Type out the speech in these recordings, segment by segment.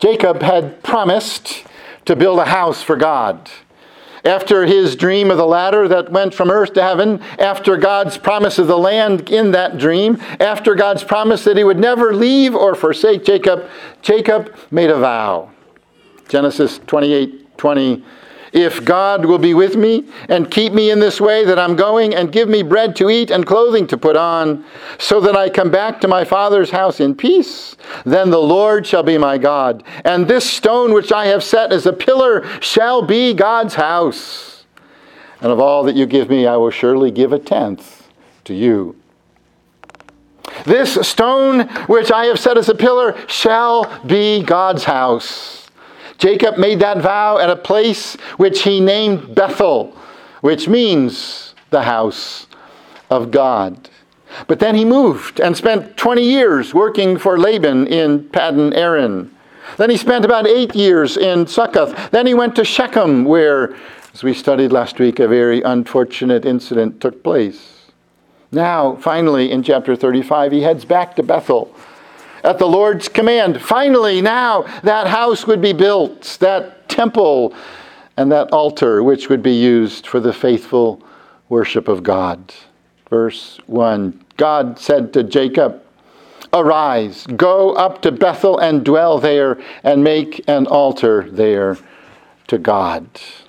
Jacob had promised to build a house for God. After his dream of the ladder that went from earth to heaven, after God's promise of the land in that dream, after God's promise that he would never leave or forsake Jacob, Jacob made a vow. Genesis 28:20. If God will be with me and keep me in this way that I'm going and give me bread to eat and clothing to put on, so that I come back to my father's house in peace, then the Lord shall be my God. And this stone which I have set as a pillar shall be God's house. And of all that you give me, I will surely give a tenth to you. This stone which I have set as a pillar shall be God's house. Jacob made that vow at a place which he named Bethel, which means the house of God. But then he moved and spent 20 years working for Laban in Paddan Aram. Then he spent about 8 years in Succoth. Then he went to Shechem, where, as we studied last week, a very unfortunate incident took place. Now, finally, in chapter 35, he heads back to Bethel. At the Lord's command, finally now that house would be built, that temple and that altar which would be used for the faithful worship of God. Verse 1, God said to Jacob, "Arise, go up to Bethel and dwell there and make an altar there to God."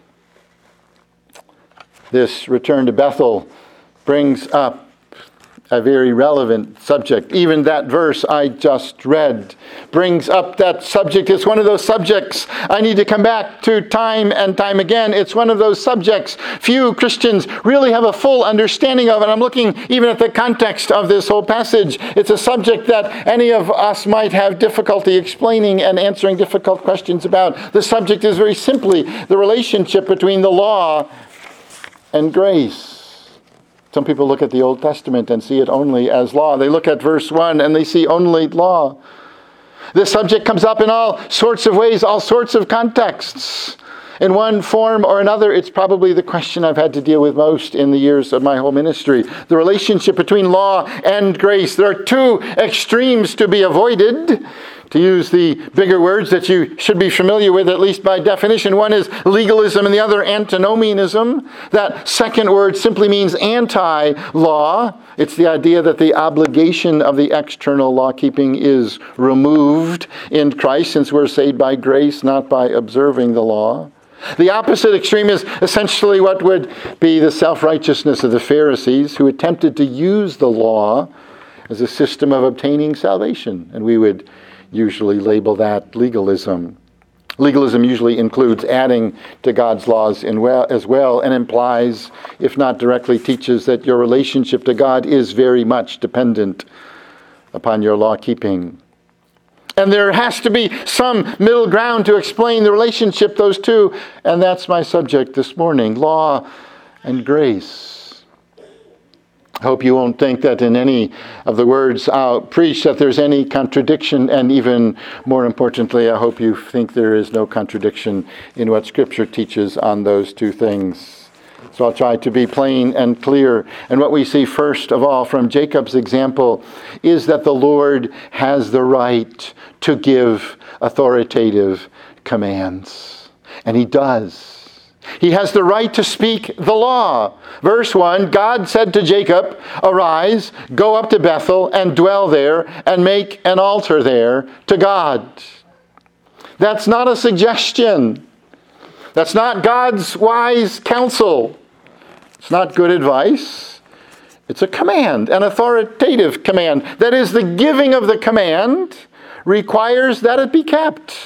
This return to Bethel brings up a very relevant subject. Even that verse I just read brings up that subject. It's one of those subjects I need to come back to time and time again. It's one of those subjects few Christians really have a full understanding of. And I'm looking even at the context of this whole passage. It's a subject that any of us might have difficulty explaining and answering difficult questions about. The subject is very simply the relationship between the law and grace. Some people look at the Old Testament and see it only as law. They look at verse 1 and they see only law. This subject comes up in all sorts of ways, all sorts of contexts. In one form or another, it's probably the question I've had to deal with most in the years of my whole ministry. The relationship between law and grace. There are two extremes to be avoided. To use the bigger words that you should be familiar with, at least by definition. One is legalism and the other antinomianism. That second word simply means anti-law. It's the idea that the obligation of the external law-keeping is removed in Christ, since we're saved by grace, not by observing the law. The opposite extreme is essentially what would be the self-righteousness of the Pharisees, who attempted to use the law as a system of obtaining salvation. And we would usually label that legalism. Legalism usually includes adding to God's laws as well, and implies, if not directly teaches, that your relationship to God is very much dependent upon your law-keeping. And there has to be some middle ground to explain the relationship, those two, and that's my subject this morning, law and grace. I hope you won't think that in any of the words I'll preach that there's any contradiction, and even more importantly, I hope you think there is no contradiction in what Scripture teaches on those two things. So I'll try to be plain and clear. And what we see first of all from Jacob's example is that the Lord has the right to give authoritative commands. And He does. He has the right to speak the law. Verse 1, God said to Jacob, "Arise, go up to Bethel and dwell there and make an altar there to God." That's not a suggestion. That's not God's wise counsel. It's not good advice. It's a command, an authoritative command. That is, the giving of the command requires that it be kept.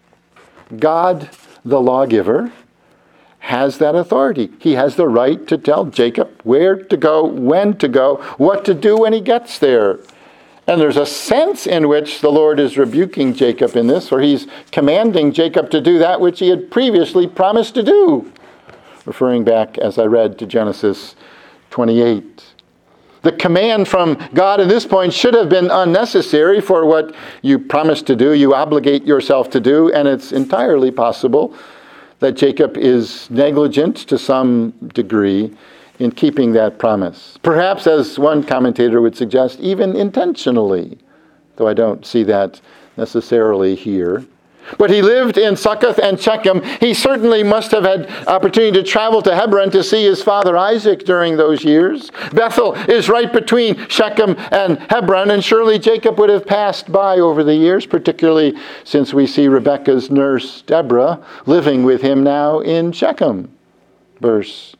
God, the lawgiver, has that authority. He has the right to tell Jacob where to go, when to go, what to do when he gets there. And there's a sense in which the Lord is rebuking Jacob in this, or He's commanding Jacob to do that which he had previously promised to do. Referring back, as I read, to Genesis 28. The command from God at this point should have been unnecessary, for what you promised to do, you obligate yourself to do, and it's entirely possible that Jacob is negligent to some degree in keeping that promise. Perhaps, as one commentator would suggest, even intentionally, though I don't see that necessarily here. But he lived in Succoth and Shechem. He certainly must have had opportunity to travel to Hebron to see his father Isaac during those years. Bethel is right between Shechem and Hebron, and surely Jacob would have passed by over the years, particularly since we see Rebekah's nurse Deborah living with him now in Shechem. Verse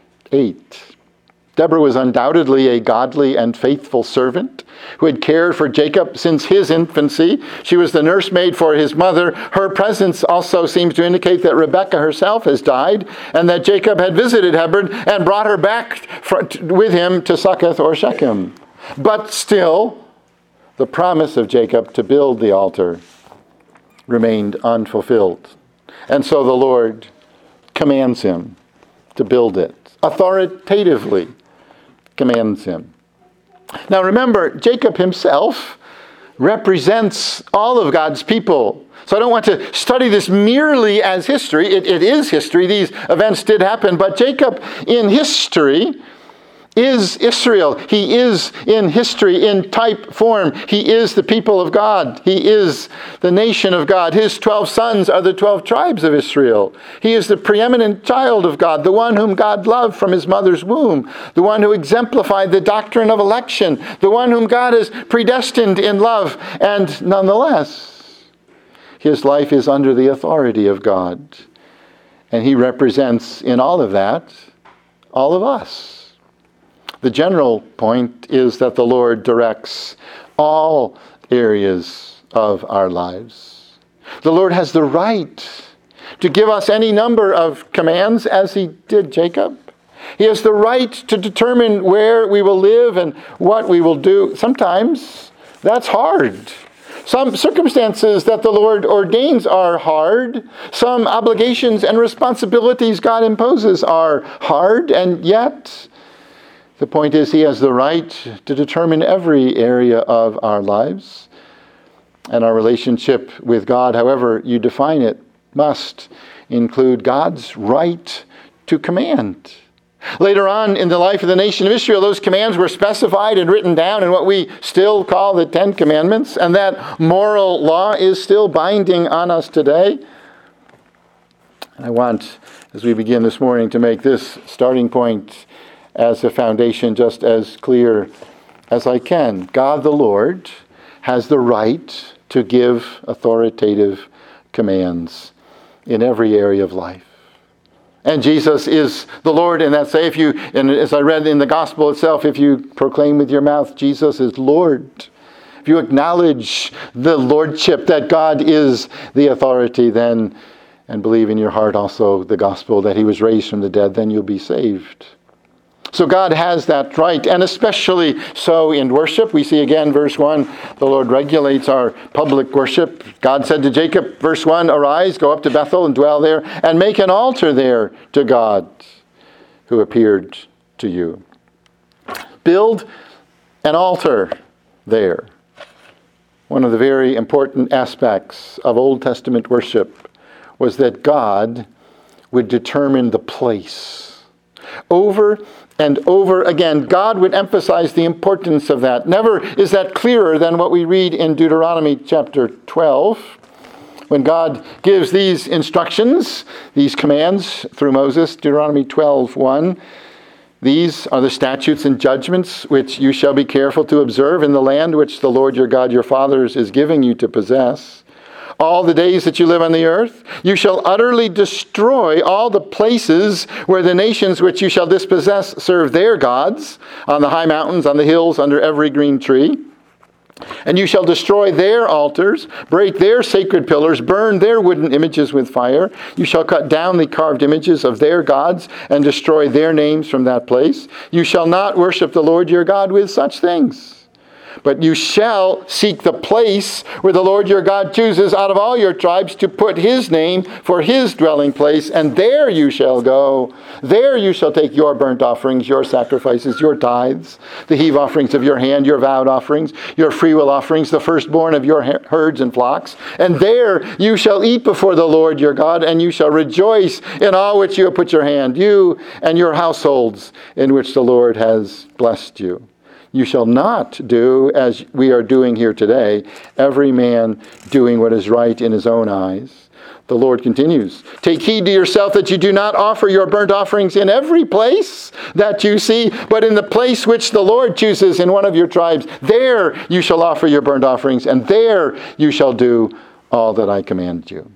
8. Deborah was undoubtedly a godly and faithful servant who had cared for Jacob since his infancy. She was the nursemaid for his mother. Her presence also seems to indicate that Rebekah herself has died and that Jacob had visited Hebron and brought her back with him to Succoth or Shechem. But still, the promise of Jacob to build the altar remained unfulfilled. And so the Lord commands him to build it, authoritatively commands him. Now remember, Jacob himself represents all of God's people. So I don't want to study this merely as history. It is history. These events did happen. But Jacob in history is Israel. He is in history, in type form. He is the people of God. He is the nation of God. His 12 sons are the 12 tribes of Israel. He is the preeminent child of God, the one whom God loved from his mother's womb, the one who exemplified the doctrine of election, the one whom God has predestined in love. And nonetheless, his life is under the authority of God. And he represents in all of that, all of us. The general point is that the Lord directs all areas of our lives. The Lord has the right to give us any number of commands, as he did Jacob. He has the right to determine where we will live and what we will do. Sometimes that's hard. Some circumstances that the Lord ordains are hard. Some obligations and responsibilities God imposes are hard, and yet the point is, he has the right to determine every area of our lives. And our relationship with God, however you define it, must include God's right to command. Later on in the life of the nation of Israel, those commands were specified and written down in what we still call the Ten Commandments, and that moral law is still binding on us today. I want, as we begin this morning, to make this starting point as a foundation just as clear as I can. God the Lord has the right to give authoritative commands in every area of life. And Jesus is the Lord in that say, and as I read in the gospel itself, if you proclaim with your mouth Jesus is Lord, if you acknowledge the lordship that God is the authority, then, and believe in your heart also the gospel that he was raised from the dead, then you'll be saved. So God has that right, and especially so in worship. We see again, verse 1, the Lord regulates our public worship. God said to Jacob, verse 1, arise, go up to Bethel and dwell there, and make an altar there to God who appeared to you. Build an altar there. One of the very important aspects of Old Testament worship was that God would determine the place. Over and over again, God would emphasize the importance of that. Never is that clearer than what we read in Deuteronomy chapter 12, when God gives these instructions, these commands through Moses, Deuteronomy 12:1. These are the statutes and judgments which you shall be careful to observe in the land which the Lord your God, your fathers, is giving you to possess. All the days that you live on the earth, you shall utterly destroy all the places where the nations which you shall dispossess serve their gods, on the high mountains, on the hills, under every green tree. And you shall destroy their altars, break their sacred pillars, burn their wooden images with fire. You shall cut down the carved images of their gods and destroy their names from that place. You shall not worship the Lord your God with such things. But you shall seek the place where the Lord your God chooses out of all your tribes to put his name for his dwelling place, and there you shall go. There you shall take your burnt offerings, your sacrifices, your tithes, the heave offerings of your hand, your vowed offerings, your freewill offerings, the firstborn of your herds and flocks. And there you shall eat before the Lord your God, and you shall rejoice in all which you have put your hand, you and your households in which the Lord has blessed you. You shall not do as we are doing here today, every man doing what is right in his own eyes. The Lord continues, take heed to yourself that you do not offer your burnt offerings in every place that you see, but in the place which the Lord chooses in one of your tribes. There you shall offer your burnt offerings, and there you shall do all that I command you.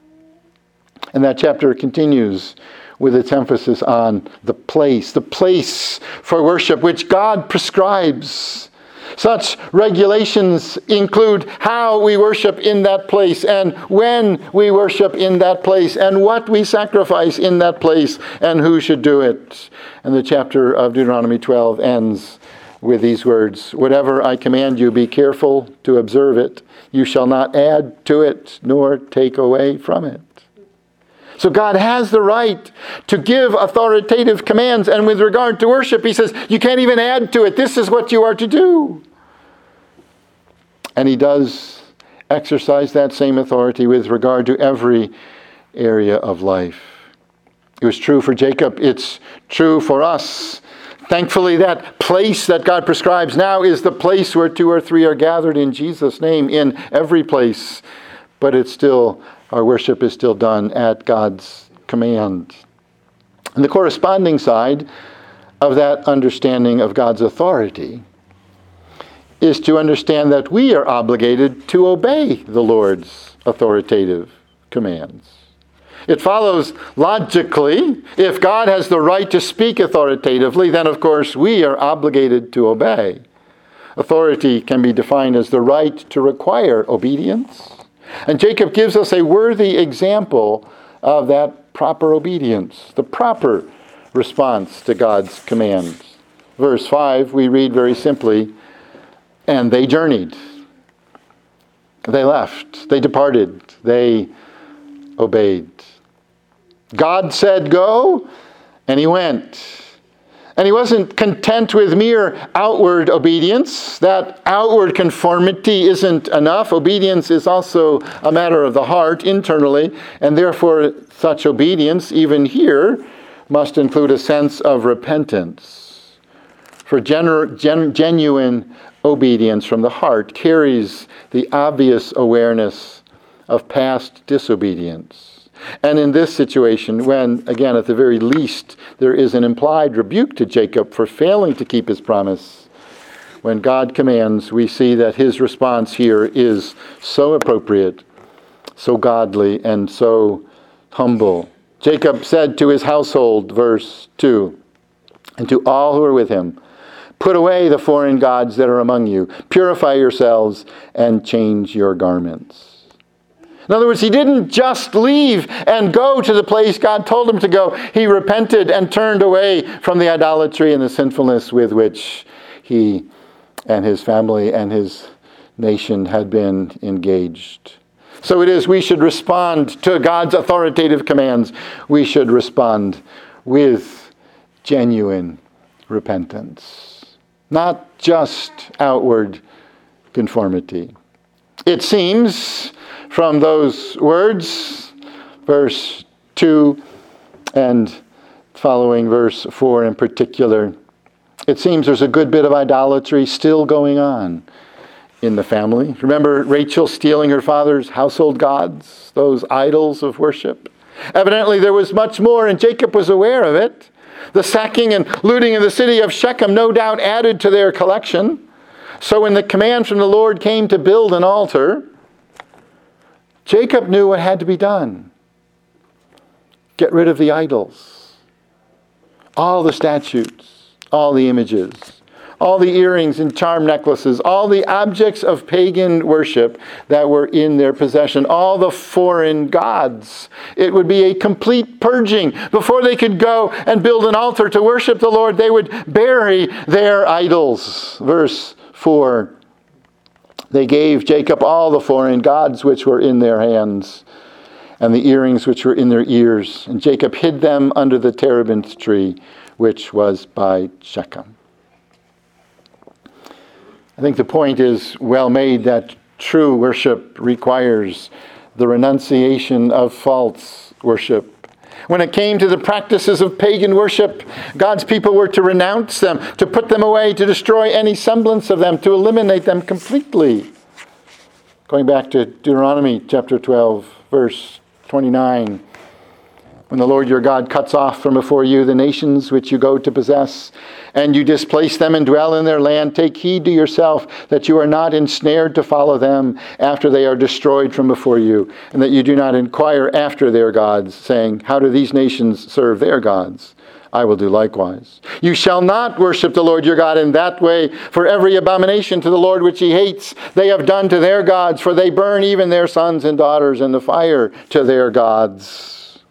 And that chapter continues with its emphasis on the place for worship which God prescribes. Such regulations include how we worship in that place, and when we worship in that place, and what we sacrifice in that place, and who should do it. And the chapter of Deuteronomy 12 ends with these words, whatever I command you, be careful to observe it. You shall not add to it, nor take away from it. So God has the right to give authoritative commands. And with regard to worship, he says, you can't even add to it. This is what you are to do. And he does exercise that same authority with regard to every area of life. It was true for Jacob. It's true for us. Thankfully, that place that God prescribes now is the place where 2 or 3 are gathered in Jesus' name, in every place. But it's still, our worship is still done at God's command. And the corresponding side of that understanding of God's authority is to understand that we are obligated to obey the Lord's authoritative commands. It follows logically, if God has the right to speak authoritatively, then of course we are obligated to obey. Authority can be defined as the right to require obedience. And Jacob gives us a worthy example of that proper obedience, the proper response to God's commands. Verse 5, we read very simply, and they journeyed. They left. They departed. They obeyed. God said go, and he went. And he wasn't content with mere outward obedience. That outward conformity isn't enough. Obedience is also a matter of the heart internally, and therefore such obedience, even here, must include a sense of repentance. For genuine obedience from the heart carries the obvious awareness of past disobedience. And in this situation, when, again, at the very least, there is an implied rebuke to Jacob for failing to keep his promise, when God commands, we see that his response here is so appropriate, so godly, and so humble. Jacob said to his household, verse 2, and to all who are with him, put away the foreign gods that are among you, purify yourselves, and change your garments. In other words, he didn't just leave and go to the place God told him to go. He repented and turned away from the idolatry and the sinfulness with which he and his family and his nation had been engaged. So it is we should respond to God's authoritative commands. We should respond with genuine repentance, not just outward conformity. It seems from those words, verse 2 and following verse 4 in particular, it seems there's a good bit of idolatry still going on in the family. Remember Rachel stealing her father's household gods, those idols of worship? Evidently there was much more, and Jacob was aware of it. The sacking and looting of the city of Shechem no doubt added to their collection. So when the command from the Lord came to build an altar, Jacob knew what had to be done. Get rid of the idols, all the statues, all the images, all the earrings and charm necklaces, all the objects of pagan worship that were in their possession, all the foreign gods. It would be a complete purging. Before they could go and build an altar to worship the Lord, they would bury their idols. Verse 4. They gave Jacob all the foreign gods which were in their hands, and the earrings which were in their ears. And Jacob hid them under the terebinth tree, which was by Shechem. I think the point is well made that true worship requires the renunciation of false worship. When it came to the practices of pagan worship, God's people were to renounce them, to put them away, to destroy any semblance of them, to eliminate them completely. Going back to Deuteronomy chapter 12, verse 29. When the Lord your God cuts off from before you the nations which you go to possess, and you displace them and dwell in their land, take heed to yourself that you are not ensnared to follow them after they are destroyed from before you, and that you do not inquire after their gods, saying, how do these nations serve their gods? I will do likewise. You shall not worship the Lord your God in that way, for every abomination to the Lord which he hates they have done to their gods, for they burn even their sons and daughters in the fire to their gods.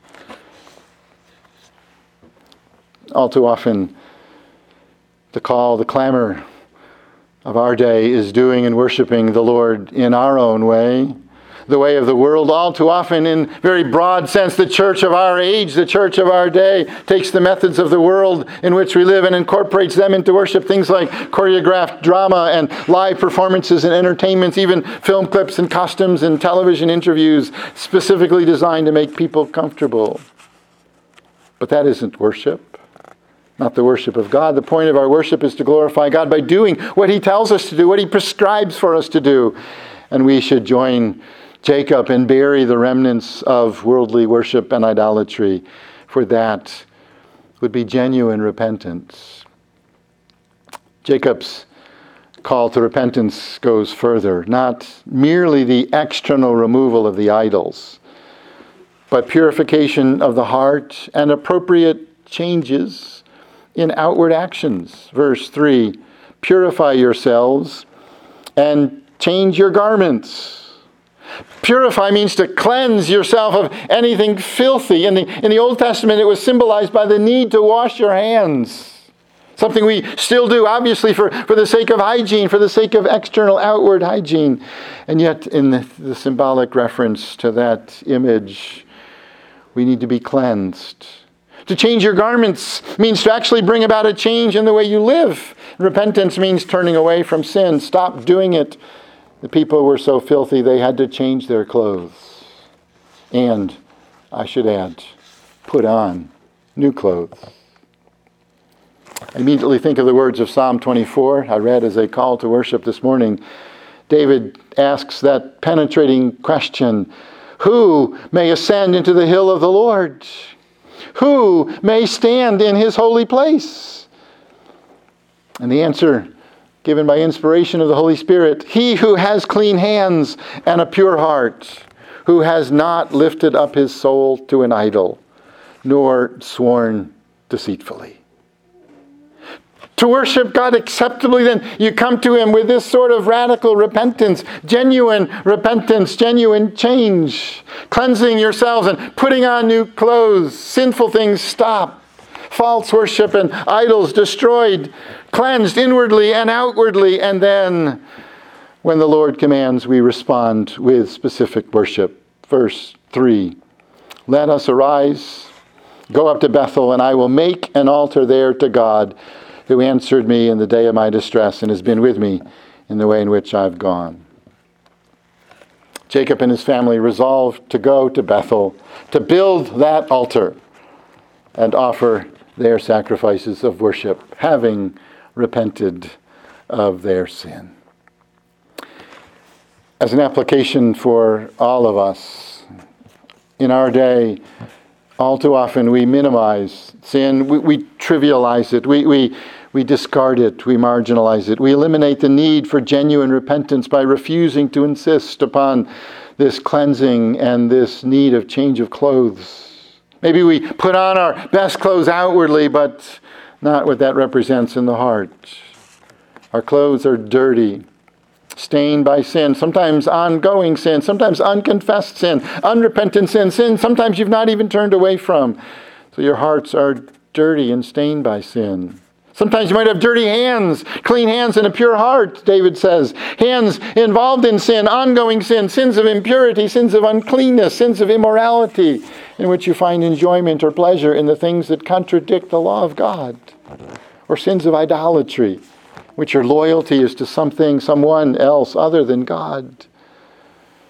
All too often, the call, the clamor of our day is doing and worshiping the Lord in our own way, the way of the world. All too often, in very broad sense, the church of our age, the church of our day, takes the methods of the world in which we live and incorporates them into worship. Things like choreographed drama and live performances and entertainments, even film clips and costumes and television interviews specifically designed to make people comfortable. But that isn't worship. Not the worship of God. The point of our worship is to glorify God by doing what he tells us to do, what he prescribes for us to do. And we should join Jacob and bury the remnants of worldly worship and idolatry, for that would be genuine repentance. Jacob's call to repentance goes further, not merely the external removal of the idols, but purification of the heart and appropriate changes in outward actions. Verse 3, purify yourselves and change your garments. Purify means to cleanse yourself of anything filthy. In the Old Testament, it was symbolized by the need to wash your hands. Something we still do, obviously, for the sake of hygiene, for the sake of external, outward hygiene. And yet, in the symbolic reference to that image, we need to be cleansed. To change your garments means to actually bring about a change in the way you live. Repentance means turning away from sin. Stop doing it. The people were so filthy they had to change their clothes. And, I should add, put on new clothes. I immediately think of the words of Psalm 24 I read as a call to worship this morning. David asks that penetrating question, who may ascend into the hill of the Lord? Who may stand in his holy place? And the answer given by inspiration of the Holy Spirit, he who has clean hands and a pure heart, who has not lifted up his soul to an idol, nor sworn deceitfully. To worship God acceptably, then you come to him with this sort of radical repentance, genuine change, cleansing yourselves and putting on new clothes, sinful things stop, false worship and idols destroyed, cleansed inwardly and outwardly, and then when the Lord commands, we respond with specific worship. Verse 3, let us arise, go up to Bethel, and I will make an altar there to God, who answered me in the day of my distress and has been with me in the way in which I've gone. Jacob and his family resolved to go to Bethel, to build that altar and offer their sacrifices of worship, having repented of their sin. As an application for all of us, in our day, all too often we minimize sin, we trivialize it, we discard it, we marginalize it. We eliminate the need for genuine repentance by refusing to insist upon this cleansing and this need of change of clothes. Maybe we put on our best clothes outwardly, but not what that represents in the heart. Our clothes are dirty, stained by sin, sometimes ongoing sin, sometimes unconfessed sin, unrepentant sin sometimes you've not even turned away from. So your hearts are dirty and stained by sin. Sometimes you might have dirty hands, clean hands and a pure heart, David says. Hands involved in sin, ongoing sin, sins of impurity, sins of uncleanness, sins of immorality, in which you find enjoyment or pleasure in the things that contradict the law of God. Or sins of idolatry, which your loyalty is to something, someone else other than God.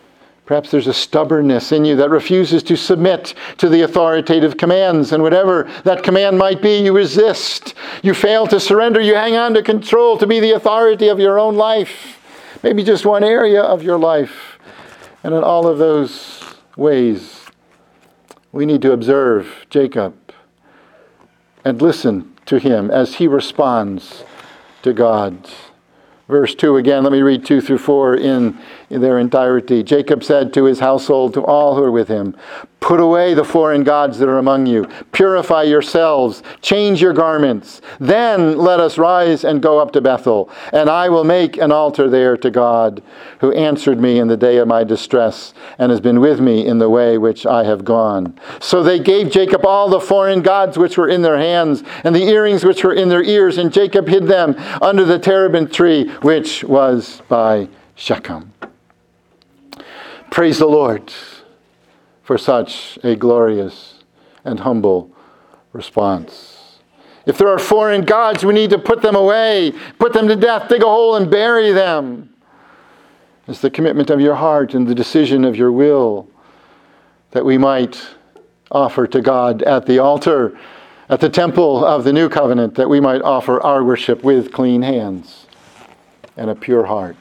Perhaps there's a stubbornness in you that refuses to submit to the authoritative commands, and whatever that command might be, you resist. You fail to surrender. You hang on to control, to be the authority of your own life. Maybe just one area of your life. And in all of those ways, we need to observe Jacob and listen to him as he responds to God. Verse 2 again, let me read 2 through 4 in their entirety. Jacob said to his household, to all who are with him, "Put away the foreign gods that are among you. Purify yourselves. Change your garments. Then let us rise and go up to Bethel, and I will make an altar there to God, who answered me in the day of my distress, and has been with me in the way which I have gone." So they gave Jacob all the foreign gods which were in their hands, and the earrings which were in their ears, and Jacob hid them under the terebinth tree, which was by Shechem. Praise the Lord for such a glorious and humble response. If there are foreign gods, we need to put them away, put them to death, dig a hole and bury them. It's the commitment of your heart and the decision of your will that we might offer to God at the altar, at the temple of the new covenant, that we might offer our worship with clean hands and a pure heart.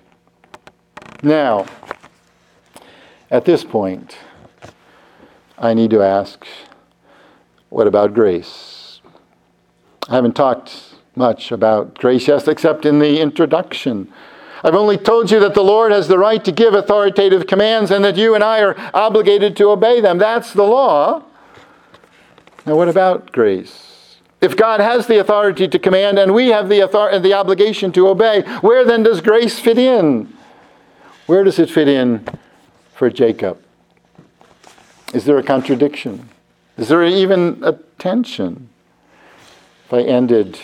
Now, at this point, I need to ask, what about grace? I haven't talked much about grace yet, except in the introduction. I've only told you that the Lord has the right to give authoritative commands and that you and I are obligated to obey them. That's the law. Now, what about grace? If God has the authority to command and we have the obligation to obey, where then does grace fit in? Where does it fit in for Jacob? Is there a contradiction? Is there even a tension? If I ended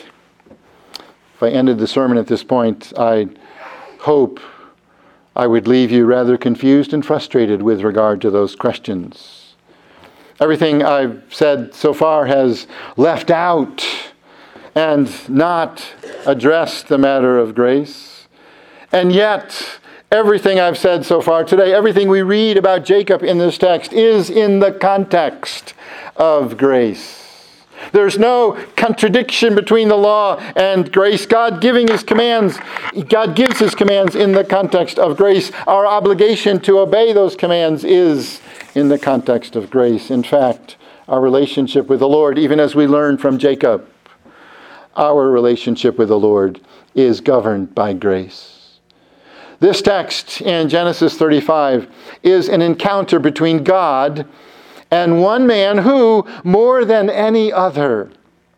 the sermon at this point, I hope I would leave you rather confused and frustrated with regard to those questions. Everything I've said so far has left out and not addressed the matter of grace. And yet, everything I've said so far today, everything we read about Jacob in this text is in the context of grace. There's no contradiction between the law and grace. God gives His commands in the context of grace. Our obligation to obey those commands is in the context of grace. In fact, our relationship with the Lord, even as we learn from Jacob, our relationship with the Lord is governed by grace. This text in Genesis 35 is an encounter between God and one man who, more than any other,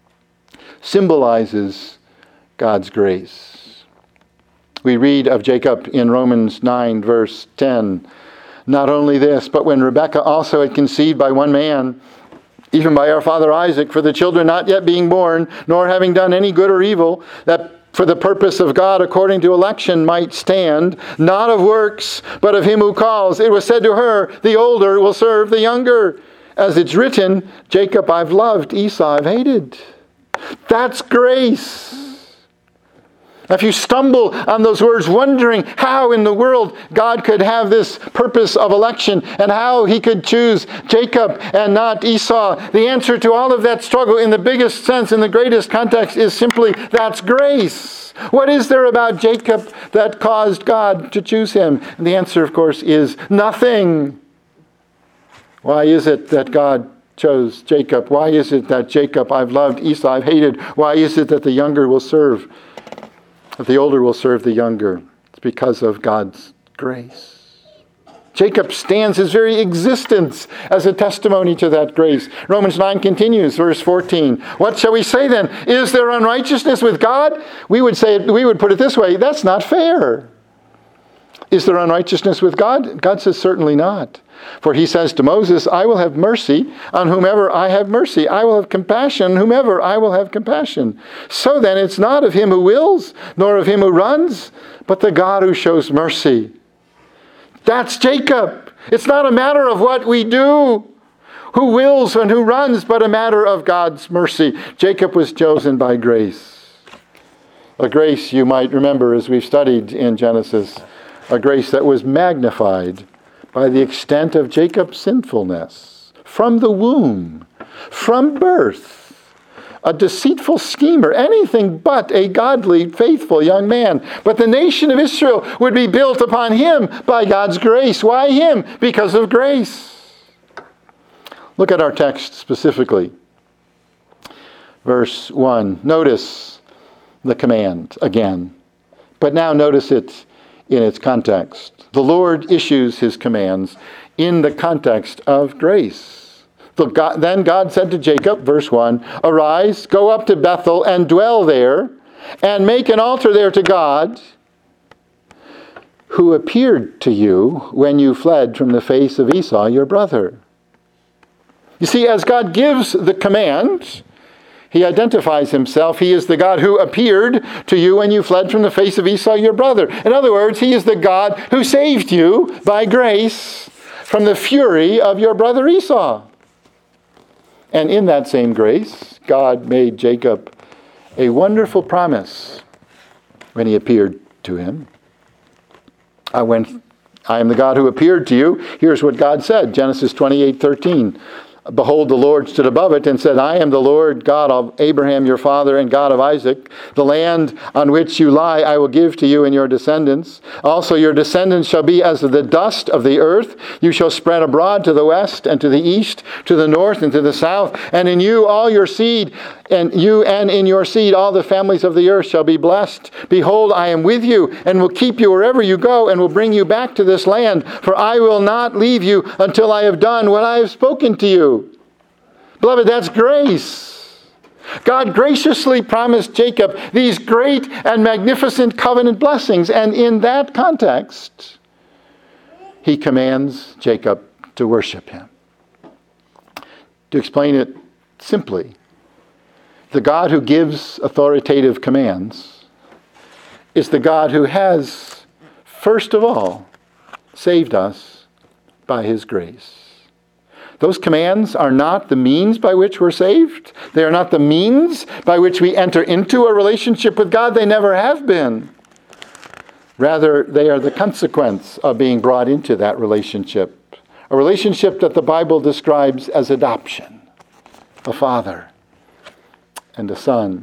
symbolizes God's grace. We read of Jacob in Romans 9, verse 10. Not only this, but when Rebekah also had conceived by one man, even by our father Isaac, for the children not yet being born, nor having done any good or evil, that for the purpose of God according to election might stand, not of works, but of him who calls. It was said to her, the older will serve the younger. As it's written, Jacob I've loved, Esau I've hated. That's grace. If you stumble on those words, wondering how in the world God could have this purpose of election and how He could choose Jacob and not Esau, the answer to all of that struggle in the biggest sense, in the greatest context, is simply that's grace. What is there about Jacob that caused God to choose him? And the answer, of course, is nothing. Why is it that God chose Jacob? Why is it that Jacob I've loved, Esau I've hated? Why is it that the younger will serve? That the older will serve the younger. It's because of God's grace. Jacob stands his very existence as a testimony to that grace. Romans 9 continues, verse 14. What shall we say then? Is there unrighteousness with God? We would put it this way, that's not fair. Is there unrighteousness with God? God says certainly not. For He says to Moses, I will have mercy on whomever I have mercy. I will have compassion on whomever I will have compassion. So then it's not of him who wills, nor of him who runs, but the God who shows mercy. That's Jacob. It's not a matter of what we do, who wills and who runs, but a matter of God's mercy. Jacob was chosen by grace. A grace you might remember as we've studied in Genesis, a grace that was magnified by the extent of Jacob's sinfulness. From the womb, from birth, a deceitful schemer, anything but a godly, faithful young man. But the nation of Israel would be built upon him by God's grace. Why him? Because of grace. Look at our text specifically. Verse 1. Notice the command again. But now notice it in its context. The Lord issues his commands in the context of grace. Then God said to Jacob, verse 1, "Arise, go up to Bethel and dwell there, and make an altar there to God, who appeared to you when you fled from the face of Esau, your brother." You see, as God gives the command, he identifies himself. He is the God who appeared to you when you fled from the face of Esau, your brother. In other words, he is the God who saved you by grace from the fury of your brother Esau. And in that same grace, God made Jacob a wonderful promise when he appeared to him. I am the God who appeared to you. Here's what God said, Genesis 28:13. Behold, the Lord stood above it and said, "I am the Lord God of Abraham your father and God of Isaac. The land on which you lie I will give to you and your descendants. Also your descendants shall be as the dust of the earth. You shall spread abroad to the west and to the east, to the north and to the south. And in you all your seed, and in your seed all the families of the earth shall be blessed. Behold, I am with you and will keep you wherever you go and will bring you back to this land. For I will not leave you until I have done what I have spoken to you." Beloved, that's grace. God graciously promised Jacob these great and magnificent covenant blessings. And in that context, he commands Jacob to worship him. To explain it simply, the God who gives authoritative commands is the God who has, first of all, saved us by his grace. Those commands are not the means by which we're saved. They are not the means by which we enter into a relationship with God. They never have been. Rather, they are the consequence of being brought into that relationship. A relationship that the Bible describes as adoption. A father and a son.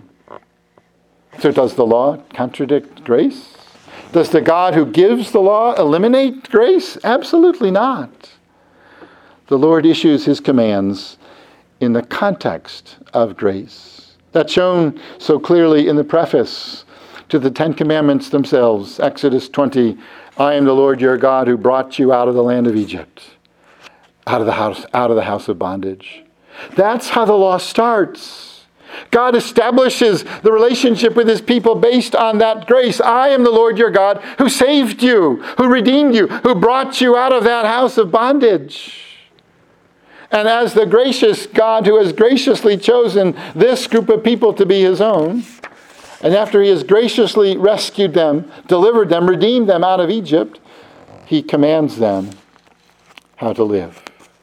So does the law contradict grace? Does the God who gives the law eliminate grace? Absolutely not. The Lord issues his commands in the context of grace. That's shown so clearly in the preface to the Ten Commandments themselves. Exodus 20, "I am the Lord your God who brought you out of the land of Egypt, out of the house of bondage." That's how the law starts. God establishes the relationship with his people based on that grace. I am the Lord your God who saved you, who redeemed you, who brought you out of that house of bondage. And as the gracious God who has graciously chosen this group of people to be his own, and after he has graciously rescued them, delivered them, redeemed them out of Egypt, he commands them how to live.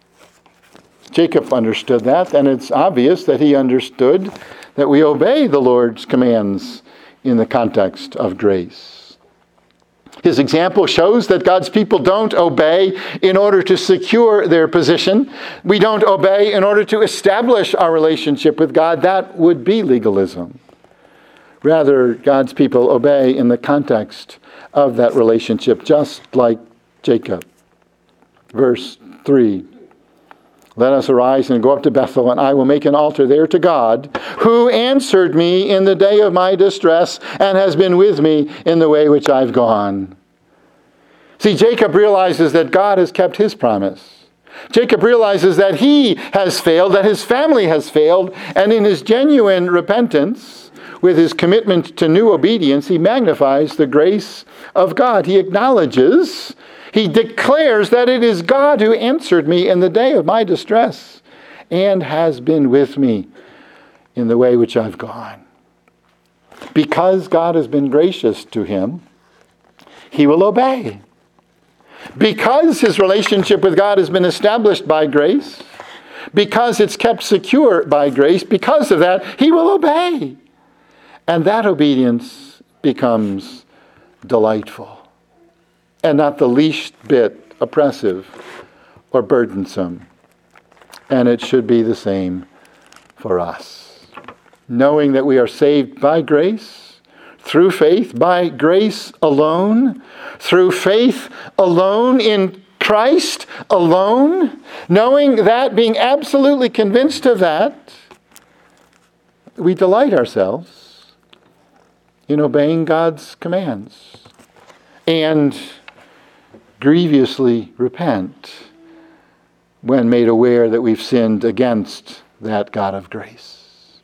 Jacob understood that, and it's obvious that he understood that we obey the Lord's commands in the context of grace. His example shows that God's people don't obey in order to secure their position. We don't obey in order to establish our relationship with God. That would be legalism. Rather, God's people obey in the context of that relationship, just like Jacob. Verse 3. "Let us arise and go up to Bethel, and I will make an altar there to God, who answered me in the day of my distress and has been with me in the way which I've gone." See, Jacob realizes that God has kept his promise. Jacob realizes that he has failed, that his family has failed, and in his genuine repentance, with his commitment to new obedience, he magnifies the grace of God. He acknowledges, he declares that it is God who answered me in the day of my distress and has been with me in the way which I've gone. Because God has been gracious to him, he will obey. Because his relationship with God has been established by grace, because it's kept secure by grace, because of that, he will obey. And that obedience becomes delightful and not the least bit oppressive or burdensome. And it should be the same for us. Knowing that we are saved by grace, through faith, by grace alone, through faith alone, in Christ alone, knowing that, being absolutely convinced of that, we delight ourselves in obeying God's commands and grievously repent when made aware that we've sinned against that God of grace.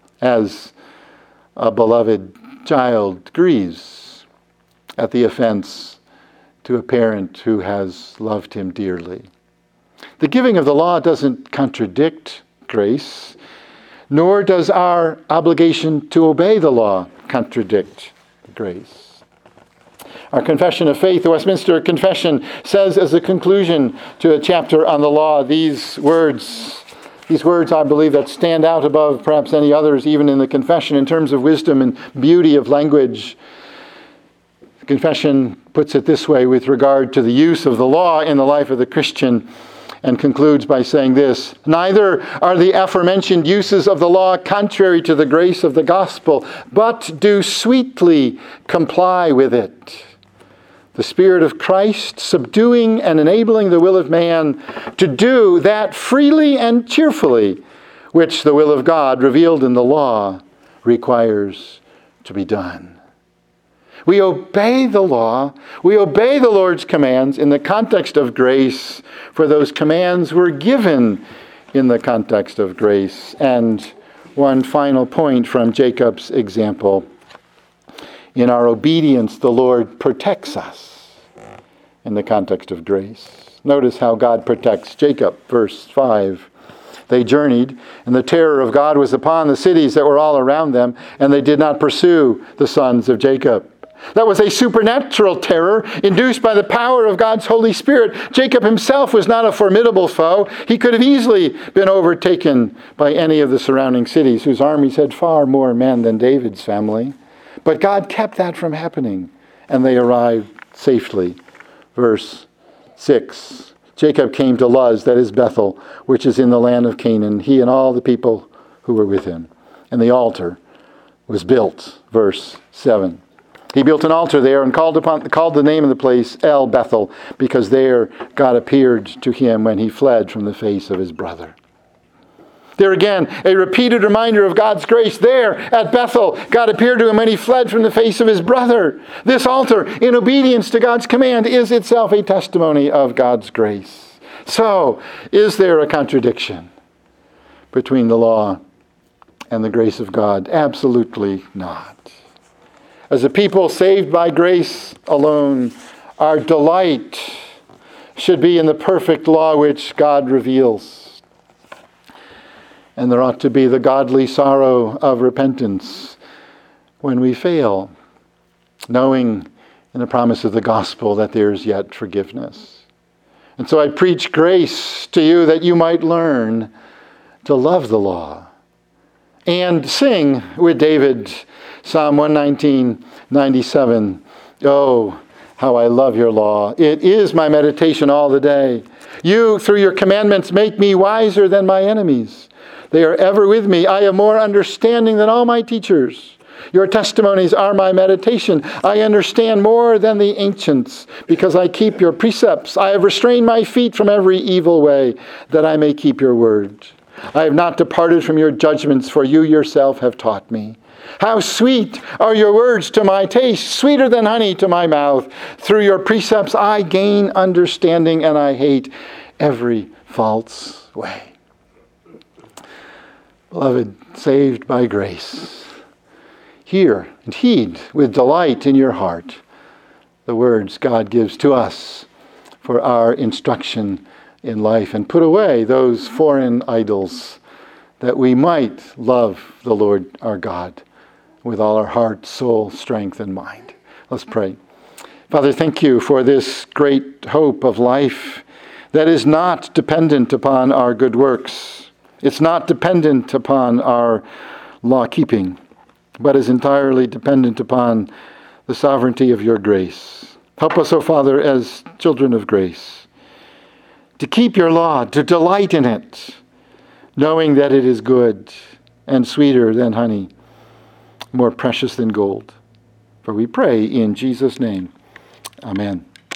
As a beloved child grieves at the offense to a parent who has loved him dearly. The giving of the law doesn't contradict grace, nor does our obligation to obey the law contradict grace. Our confession of faith, the Westminster Confession, says as a conclusion to a chapter on the law, these words, I believe, that stand out above perhaps any others, even in the confession, in terms of wisdom and beauty of language. The confession puts it this way with regard to the use of the law in the life of the Christian, and concludes by saying this: neither are the aforementioned uses of the law contrary to the grace of the gospel, but do sweetly comply with it. The Spirit of Christ subduing and enabling the will of man to do that freely and cheerfully which the will of God revealed in the law requires to be done. We obey the law, we obey the Lord's commands in the context of grace, for those commands were given in the context of grace. And one final point from Jacob's example. In our obedience, the Lord protects us in the context of grace. Notice how God protects Jacob, verse 5. They journeyed, and the terror of God was upon the cities that were all around them, and they did not pursue the sons of Jacob. That was a supernatural terror induced by the power of God's Holy Spirit. Jacob himself was not a formidable foe. He could have easily been overtaken by any of the surrounding cities, whose armies had far more men than David's family. But God kept that from happening, and they arrived safely. Verse 6. Jacob came to Luz, that is Bethel, which is in the land of Canaan, he and all the people who were with him. And the altar was built. Verse 7. He built an altar there and called the name of the place El Bethel, because there God appeared to him when he fled from the face of his brother. There again, a repeated reminder of God's grace. There at Bethel, God appeared to him when he fled from the face of his brother. This altar, in obedience to God's command, is itself a testimony of God's grace. So, is there a contradiction between the law and the grace of God? Absolutely not. As a people saved by grace alone, our delight should be in the perfect law which God reveals. And there ought to be the godly sorrow of repentance when we fail, knowing in the promise of the gospel that there is yet forgiveness. And so I preach grace to you that you might learn to love the law and sing with David, Psalm 119:97. Oh, how I love your law. It is my meditation all the day. You, through your commandments, make me wiser than my enemies. They are ever with me. I have more understanding than all my teachers. Your testimonies are my meditation. I understand more than the ancients, because I keep your precepts. I have restrained my feet from every evil way, that I may keep your word. I have not departed from your judgments, for you yourself have taught me. How sweet are your words to my taste, sweeter than honey to my mouth. Through your precepts I gain understanding, and I hate every false way. Beloved, saved by grace, hear and heed with delight in your heart the words God gives to us for our instruction in life, and put away those foreign idols, that we might love the Lord our God with all our heart, soul, strength, and mind. Let's pray. Father, thank you for this great hope of life that is not dependent upon our good works. It's not dependent upon our law-keeping, but is entirely dependent upon the sovereignty of your grace. Help us, O Father, as children of grace, to keep your law, to delight in it, knowing that it is good and sweeter than honey, more precious than gold. For we pray in Jesus' name. Amen.